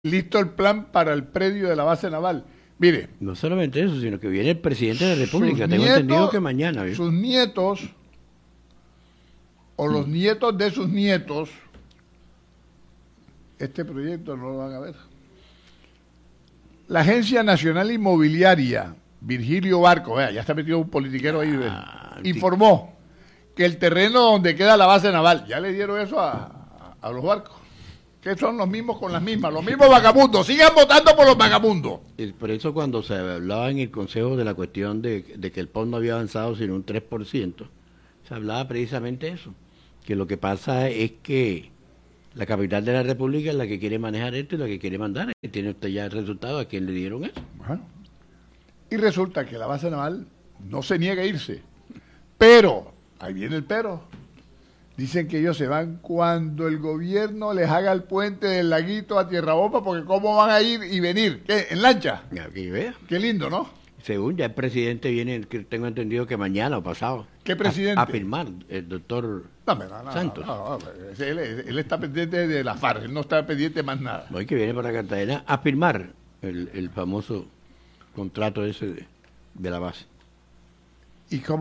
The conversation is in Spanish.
listo el plan para el predio de la base naval. Mire, No solamente eso, sino que viene el presidente de la República. sus Tengo entendido nietos, que mañana, ¿vio? sus nietos o los nietos de sus nietos, este proyecto no lo van a ver. La Agencia Nacional Inmobiliaria, Virgilio Barco, vea, ya está metido un politiquero ahí, informó que el terreno donde queda la base naval, ya le dieron eso a los barcos, que son los mismos con las mismas, los mismos vagabundos, sigan votando por los vagabundos. Por eso cuando se hablaba en el Consejo de la cuestión de que el PON no había avanzado sino un 3%, se hablaba precisamente eso, que lo que pasa es que la capital de la República es la que quiere manejar esto y la que quiere mandar. Y tiene usted ya el resultado a quién le dieron eso. Bueno, y resulta que la base naval no se niega a irse, pero, ahí viene el pero, dicen que ellos se van cuando el gobierno les haga el puente del laguito a Tierra Bomba, porque ¿cómo van a ir y venir? ¿Qué? ¿En lancha? Aquí vea. Qué lindo, ¿no? Según ya el presidente viene, que tengo entendido que mañana o pasado. ¿Qué presidente? A firmar, el doctor Santos. No, él está pendiente de la FARC, él no está pendiente de más nada. Hoy que viene para Cartagena a firmar el famoso contrato ese de la base. ¿Y cómo